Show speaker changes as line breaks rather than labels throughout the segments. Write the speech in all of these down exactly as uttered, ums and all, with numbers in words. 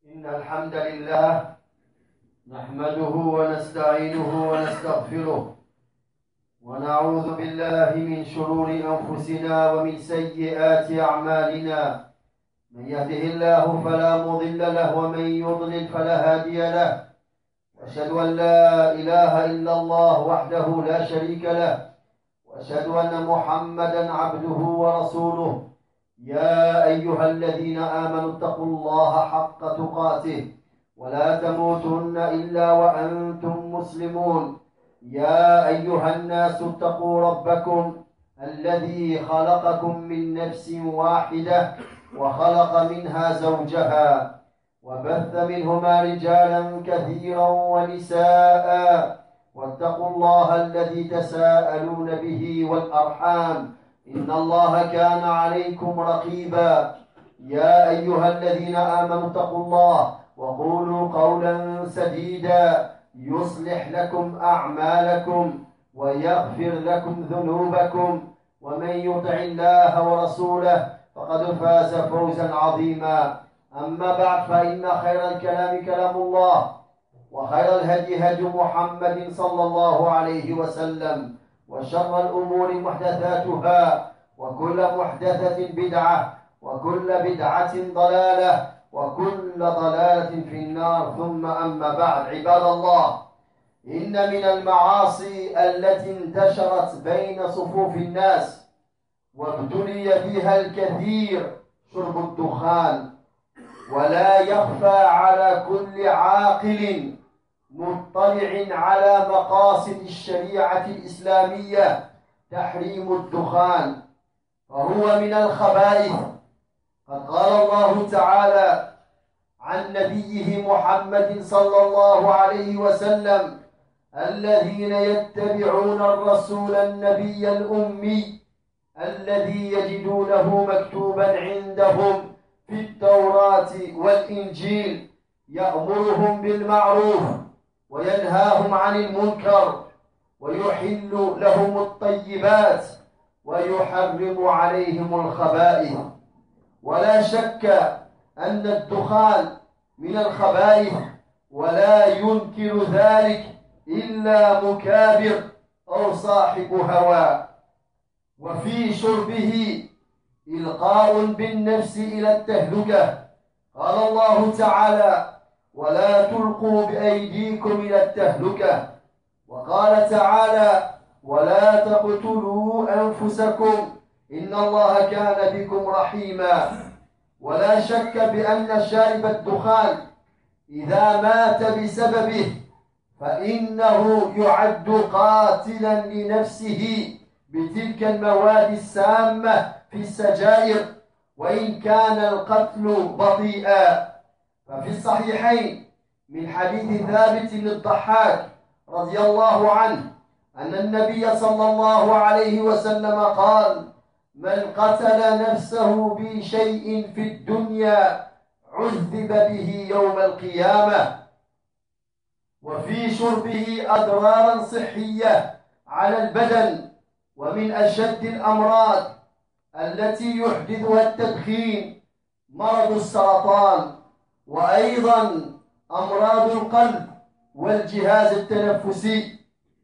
إن الحمد لله نحمده ونستعينه ونستغفره ونعوذ بالله من شرور أنفسنا ومن سيئات أعمالنا. من يهده الله فلا مضل له ومن يضلل فلا هادي له، وأشهد أن لا إله إلا الله وحده لا شريك له، وأشهد أن محمدا عبده ورسوله. يا أيها الذين آمنوا اتقوا الله حق تقاته ولا تموتن إلا وأنتم مسلمون. يا أيها الناس اتقوا ربكم الذي خلقكم من نفس واحدة وخلق منها زوجها وبث منهما رجالا كثيرا ونساء، واتقوا الله الذي تساءلون به والأرحام إن الله كان عليكم رقيبا. يا أيها الذين آمنوا اتقوا الله وقولوا قولا سديدا يصلح لكم أعمالكم ويغفر لكم ذنوبكم، ومن يطع الله ورسوله فقد فاز فوزا عظيما. أما بعد، فإن خير الكلام كلام الله، وخير الهدي هدي محمد صلى الله عليه وسلم، وشر الأمور محدثاتها، وكل محدثة بدعة، وكل بدعة ضلالة، وكل ضلالة في النار. ثم أما بعد، عباد الله، إن من المعاصي التي انتشرت بين صفوف الناس وابتلي فيها الكثير شرب الدخان. ولا يخفى على كل عاقل مطلع على مقاصد الشريعة الإسلامية تحريم الدخان، فهو من الخبائث. قد قال الله تعالى عن نبيه محمد صلى الله عليه وسلم: الذين يتبعون الرسول النبي الأمي الذي يجدونه مكتوبا عندهم في التوراة والإنجيل يأمرهم بالمعروف وينهاهم عن المنكر ويحل لهم الطيبات ويحرم عليهم الخبائث. ولا شك أن الدخان من الخبائث، ولا ينكر ذلك إلا مكابر أو صاحب هوى. وفي شربه إلقاء بالنفس إلى التهلكة. قال الله تعالى: ولا تلقوا بأيديكم إلى التهلكة. وقال تعالى: ولا تقتلوا أنفسكم إن الله كان بكم رحيما. ولا شك بأن شارب الدخان إذا مات بسببه فإنه يعد قاتلا لنفسه بتلك المواد السامة في السجائر، وإن كان القتل بطيئا. ففي الصحيحين من حديث ثابت بن الضحاك رضي الله عنه أن النبي صلى الله عليه وسلم قال: من قتل نفسه بشيء في الدنيا عذب به يوم القيامة. وفي شربه أضرارا صحية على البدن، ومن أشد الأمراض التي يحدثها التدخين مرض السرطان، وأيضا أمراض القلب والجهاز التنفسي.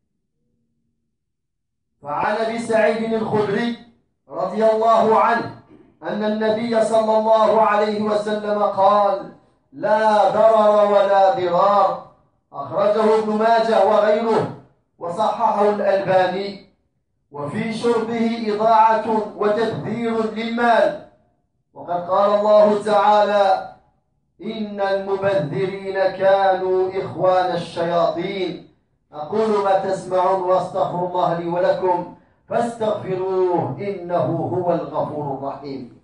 فعن أبي سعيد الخدري رضي الله عنه أن النبي صلى الله عليه وسلم قال: لا ضرر ولا ضرار. أخرجه ابن ماجه وغيره وصححه الألباني. وفي شربه إضاعة وتدبير للمال، وقد قال الله تعالى: إن المبذرين كانوا إخوان الشياطين. أقول ما تسمعون وأستغفر الله لي ولكم فاستغفروه إنه هو الغفور الرحيم.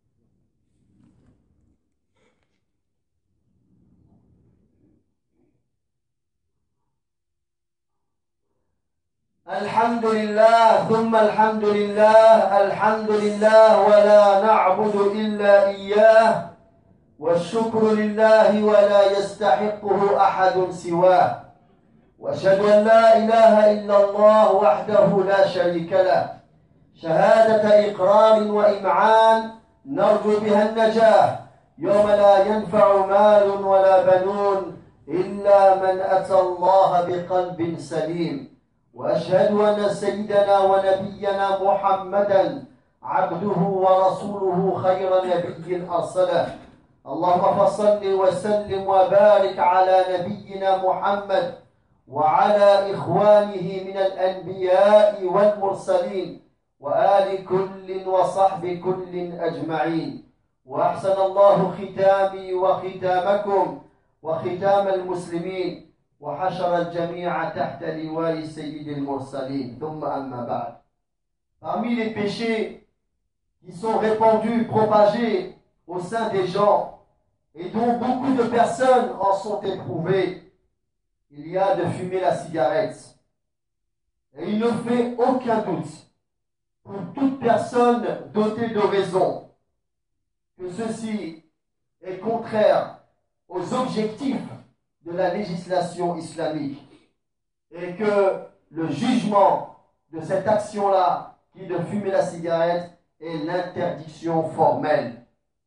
الحمد لله ثم الحمد لله، الحمد لله ولا نعبد إلا إياه، والشكر لله ولا يستحقه أحد سواه. وأشهد أن لا إله إلا الله وحده لا شريك له، شهادة إقرار وإمعان نرجو بها النجاة يوم لا ينفع مال ولا بنون إلا من أتى الله بقلب سليم وأشهد أن سيدنا ونبينا محمدا عبده ورسوله خير نبي أرسله اللهم فصل وسلم وبارك على نبينا محمد وعلى إخوانه من الأنبياء والمرسلين وآل كل وصحب كل أجمعين وأحسن الله ختامي وختامكم وختام المسلمين وحشر الجميع تحت لواء سيد المرسلين ثم أما بعد. Parmi les péchés qui sont répandus, propagés au sein des gens et dont beaucoup de personnes en sont éprouvées, il y a de fumer la cigarette. Et il ne fait aucun doute pour toute personne dotée de raison que ceci est contraire aux objectifs de la législation islamique et que le jugement de cette action-là, qui est de fumer la cigarette, est l'interdiction formelle.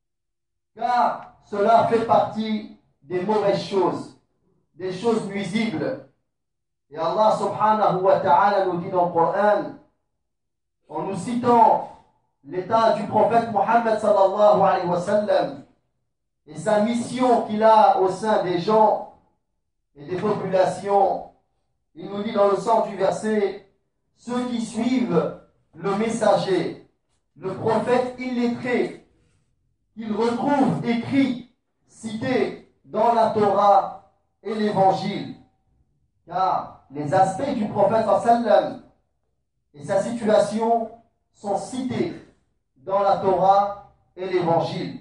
Car cela fait partie des mauvaises choses, des choses nuisibles. Et Allah subhanahu wa ta'ala nous dit dans le Coran, en nous citant l'état du prophète Mohammed sallallahu alayhi wa sallam et sa mission qu'il a au sein des gens et des populations, il nous dit dans le sens du verset, ceux qui suivent le messager, le prophète illettré, qu'ils retrouvent écrit, cité dans la Torah et l'Évangile, car les aspects du prophète sallam et sa situation sont cités dans la Torah et l'Évangile.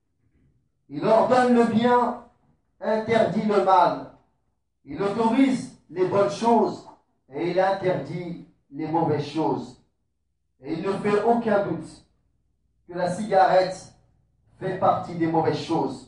Il ordonne le bien, interdit le mal. Il autorise les bonnes choses et il interdit les mauvaises choses. Et il ne fait aucun doute que la cigarette fait partie des mauvaises choses.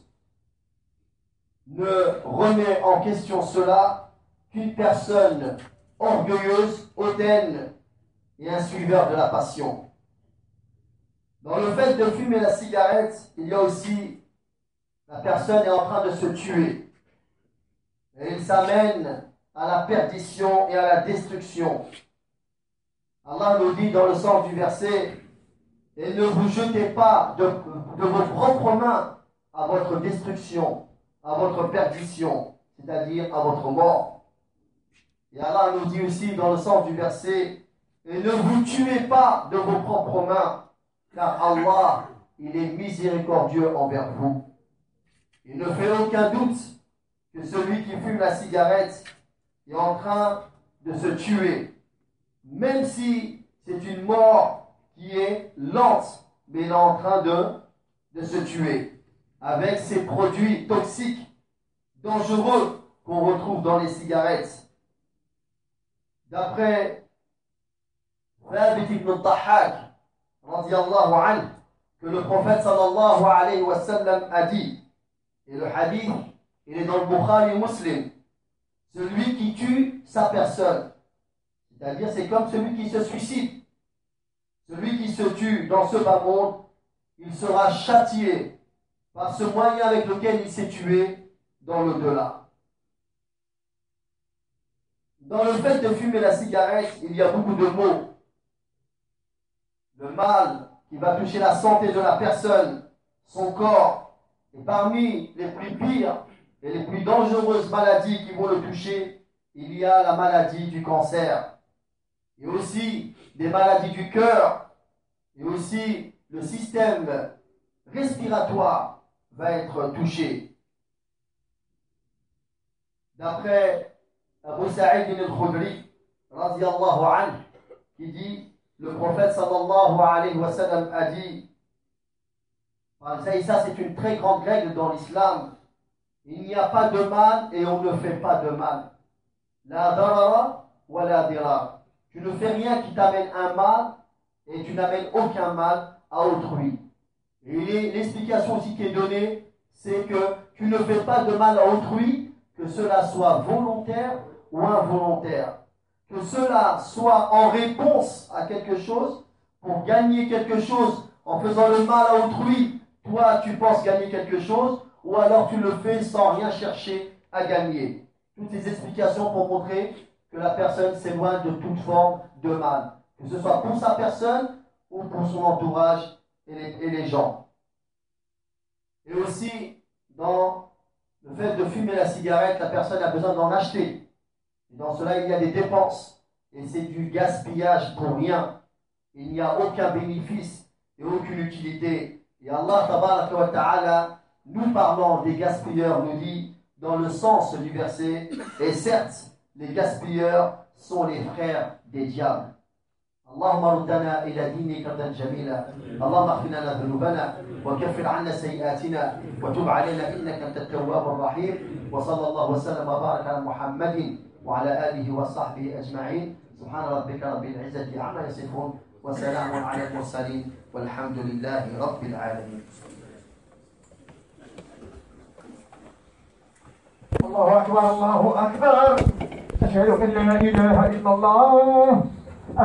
Ne remet en question cela qu'une personne orgueilleuse, hautaine et un suiveur de la passion. Dans le fait de fumer la cigarette, il y a aussi la personne est en train de se tuer. Et il s'amène à la perdition et à la destruction. Allah nous dit dans le sens du verset, et ne vous jetez pas de, de vos propres mains à votre destruction, à votre perdition, c'est-à-dire à votre mort. Et Allah nous dit aussi dans le sens du verset, et ne vous tuez pas de vos propres mains, car Allah, il est miséricordieux envers vous. Il ne fait aucun doute que celui qui fume la cigarette est en train de se tuer, même si c'est une mort qui est lente, mais il est en train de, de se tuer, avec ces produits toxiques, dangereux qu'on retrouve dans les cigarettes. D'après Thabit ibn Tahak, radiyallahu anhu, que le prophète sallallahu alayhi wa sallam a dit, et le hadith, il est dans le Bukhari et Muslim, celui qui tue sa personne, c'est-à-dire c'est comme celui qui se suicide, celui qui se tue dans ce bas monde, il sera châtié par ce moyen avec lequel il s'est tué dans l'au-delà. Dans le fait de fumer la cigarette, il y a beaucoup de maux. Le mal qui va toucher la santé de la personne, son corps, et parmi les plus pires et les plus dangereuses maladies qui vont le toucher, il y a la maladie du cancer, et aussi des maladies du cœur, et aussi le système respiratoire va être touché. D'après Abu Sa'id al-Khudri, radiyallahu anhu, qui dit, le prophète sallallahu alayhi wa sallam a dit, et ça c'est une très grande règle dans l'islam, il n'y a pas de mal et on ne fait pas de mal. La darara wa la dirar. Tu ne fais rien qui t'amène un mal et tu n'amènes aucun mal à autrui. Et l'explication aussi qui est donnée, c'est que tu ne fais pas de mal à autrui, que cela soit volontaire ou involontaire. Que cela soit en réponse à quelque chose, pour gagner quelque chose en faisant le mal à autrui, toi tu penses gagner quelque chose, ou alors tu le fais sans rien chercher à gagner. Toutes ces explications pour montrer que la personne s'éloigne de toute forme de mal, que ce soit pour sa personne ou pour son entourage et les, et les gens. Et aussi, dans le fait de fumer la cigarette, la personne a besoin d'en acheter. Et dans cela, il y a des dépenses. Et c'est du gaspillage pour rien. Il n'y a aucun bénéfice et aucune utilité. Et Allah, tabaraka wa ta'ala, nous parlant des gaspilleurs, nous dit dans le sens du verset, et certes, les gaspilleurs sont les frères des diables. اللهم ردنا إلى دينك ردا جميلا اللهم اغفر لنا ذنوبنا وكفر عنا سيئاتنا وتب علينا إنك أنت التواب الرحيم وصلى الله وسلم وبارك على محمد وعلى آله وصحبه أجمعين سبحان ربك رب العزة عما يصفون وسلام على المرسلين والحمد لله رب العالمين.
الله أكبر الله أكبر أشهد أن لا إله إلا الله